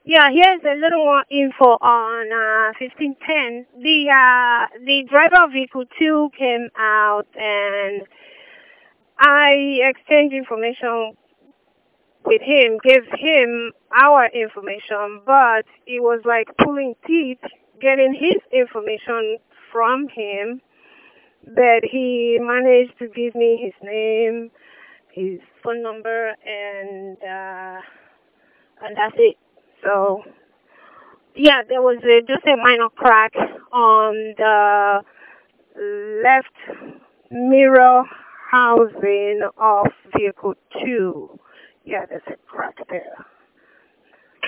Yeah, here's a little more info on 1510. The driver of vehicle 2 came out and I exchanged information with him, gave him our information, but it was like pulling teeth getting his information from him. But he managed to give me his name, his phone number, and that's it. So yeah, there was just a minor crack on the left mirror housing of vehicle 2. Yeah, there's a crack there.